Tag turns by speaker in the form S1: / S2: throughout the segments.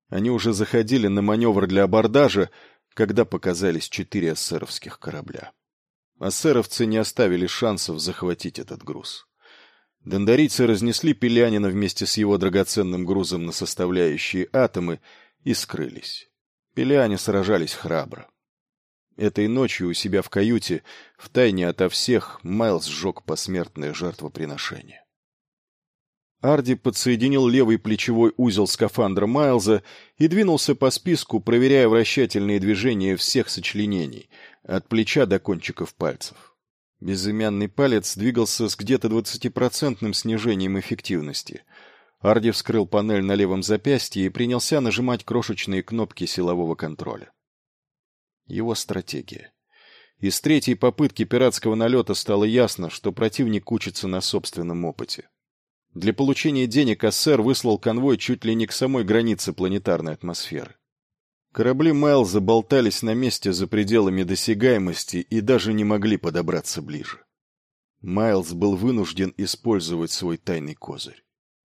S1: Они уже заходили на маневр для абордажа, когда показались 4 эсеровских корабля. Эсеровцы не оставили шансов захватить этот груз. Дендарийцы разнесли Пелянина вместе с его драгоценным грузом на составляющие атомы и скрылись. Пеляне сражались храбро. Этой ночью у себя в каюте, втайне ото всех, Майлз сжег посмертное жертвоприношение. Арди подсоединил левый плечевой узел скафандра Майлза и двинулся по списку, проверяя вращательные движения всех сочленений, от плеча до кончиков пальцев. Безымянный палец двигался с где-то 20% снижением эффективности. Арди вскрыл панель на левом запястье и принялся нажимать крошечные кнопки силового контроля. Его стратегия. Из третьей попытки пиратского налета стало ясно, что противник учится на собственном опыте. Для получения денег эсер выслал конвой чуть ли не к самой границе планетарной атмосферы. Корабли Майлза болтались на месте за пределами досягаемости и даже не могли подобраться ближе. Майлз был вынужден использовать свой тайный козырь.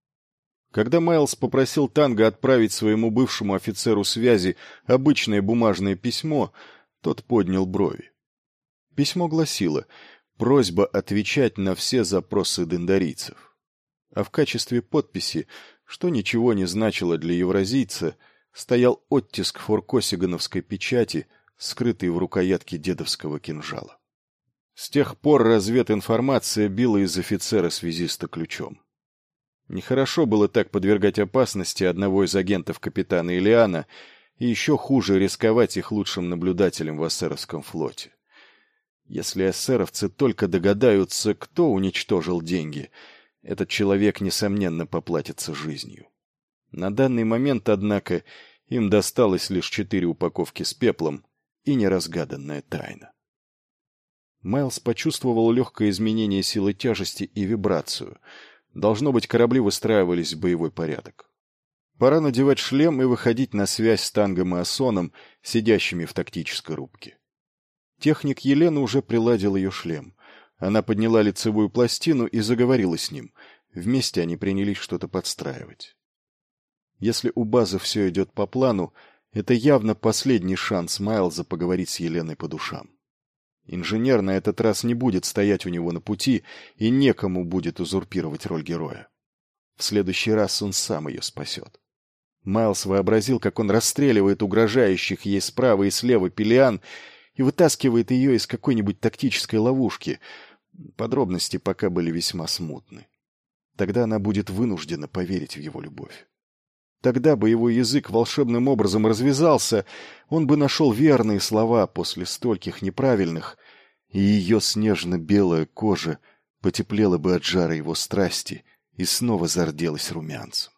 S1: Когда Майлз попросил Танго отправить своему бывшему офицеру связи обычное бумажное письмо, тот поднял брови. Письмо гласило «Просьба отвечать на все запросы дендарийцев». А в качестве подписи, что ничего не значило для евразийца, стоял оттиск форкосигановской печати, скрытый в рукоятке дедовского кинжала. С тех пор развединформация била из офицера-связиста ключом. Нехорошо было так подвергать опасности одного из агентов капитана Илиана, и еще хуже рисковать их лучшим наблюдателем в эсеровском флоте. Если эсеровцы только догадаются, кто уничтожил деньги, этот человек, несомненно, поплатится жизнью. На данный момент, однако, им досталось лишь 4 упаковки с пеплом и неразгаданная тайна. Майлз почувствовал легкое изменение силы тяжести и вибрацию. Должно быть, корабли выстраивались в боевой порядок. Пора надевать шлем и выходить на связь с Тангом и Асоном, сидящими в тактической рубке. Техник Елена уже приладил ее шлем. Она подняла лицевую пластину и заговорила с ним. Вместе они принялись что-то подстраивать. Если у базы все идет по плану, это явно последний шанс Майлза поговорить с Еленой по душам. Инженер на этот раз не будет стоять у него на пути, и некому будет узурпировать роль героя. В следующий раз он сам ее спасет. Майлз вообразил, как он расстреливает угрожающих ей справа и слева пелиан и вытаскивает ее из какой-нибудь тактической ловушки. Подробности пока были весьма смутны. Тогда она будет вынуждена поверить в его любовь. Тогда бы его язык волшебным образом развязался, он бы нашел верные слова после стольких неправильных, и ее снежно-белая кожа потеплела бы от жара его страсти и снова зарделась румянцем.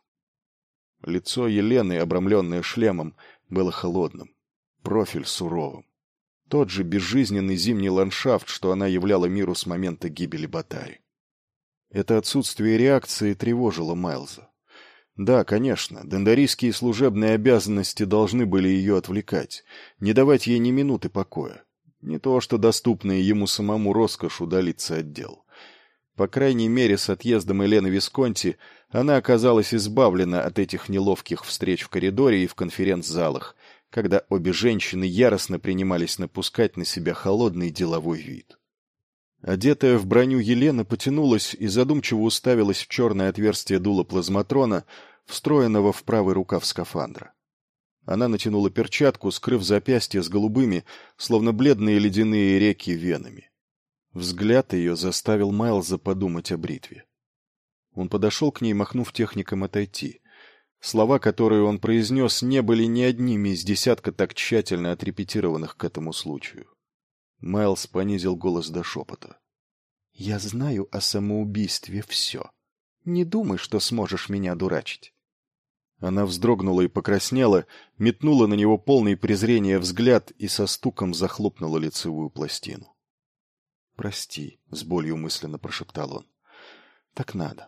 S1: Лицо Елены, обрамленное шлемом, было холодным, профиль суровым. Тот же безжизненный зимний ландшафт, что она являла миру с момента гибели Батари. Это отсутствие реакции тревожило Майлза. Да, конечно, дендарийские служебные обязанности должны были ее отвлекать, не давать ей ни минуты покоя. Не то, что доступная ему самому роскошь удалиться от дел. По крайней мере, с отъездом Елены Висконти она оказалась избавлена от этих неловких встреч в коридоре и в конференц-залах, когда обе женщины яростно принимались напускать на себя холодный деловой вид. Одетая в броню Елена потянулась и задумчиво уставилась в черное отверстие дула плазматрона, встроенного в правый рукав скафандра. Она натянула перчатку, скрыв запястье с голубыми, словно бледные ледяные реки, венами. Взгляд ее заставил Майлза подумать о бритве. Он подошел к ней, махнув техникам отойти. Слова, которые он произнес, не были ни одними из десятка так тщательно отрепетированных к этому случаю. Майлз понизил голос до шепота. «Я знаю о самоубийстве все. Не думай, что сможешь меня дурачить». Она вздрогнула и покраснела, метнула на него полный презрения взгляд и со стуком захлопнула лицевую пластину. «Прости», — с болью мысленно прошептал он. «Так надо».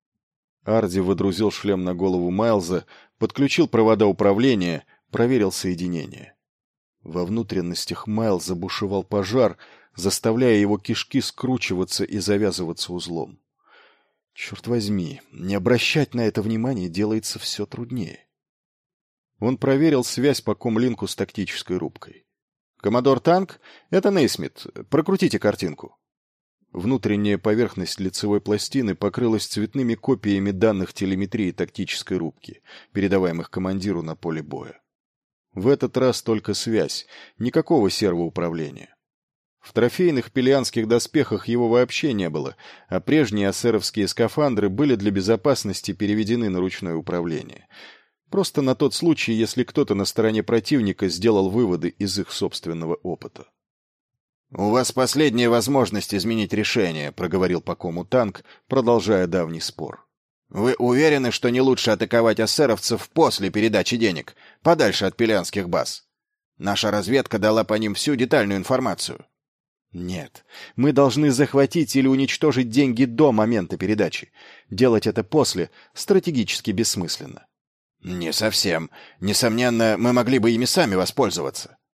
S1: Арди водрузил шлем на голову Майлза, подключил провода управления, проверил соединение. Во внутренностях Майлза бушевал пожар, заставляя его кишки скручиваться и завязываться узлом. Черт возьми, не обращать на это внимания делается все труднее. Он проверил связь по комлинку с тактической рубкой. «Коммодор Танк, это Нейсмит. Прокрутите картинку». Внутренняя поверхность лицевой пластины покрылась цветными копиями данных телеметрии тактической рубки, передаваемых командиру на поле боя. В этот раз только связь, никакого сервоуправления. В трофейных пелианских доспехах его вообще не было, а прежние ассеровские скафандры были для безопасности переведены на ручное управление. Просто на тот случай, если кто-то на стороне противника сделал выводы из их собственного опыта. «У вас последняя возможность изменить решение», — проговорил по кому Танк, продолжая давний спор. «Вы уверены, что не лучше атаковать ассеровцев после передачи денег, подальше от пелианских баз? Наша разведка дала по ним всю детальную информацию». «Нет, мы должны захватить или уничтожить деньги до момента передачи. Делать это после стратегически бессмысленно». «Не совсем. Несомненно, мы могли бы ими сами воспользоваться».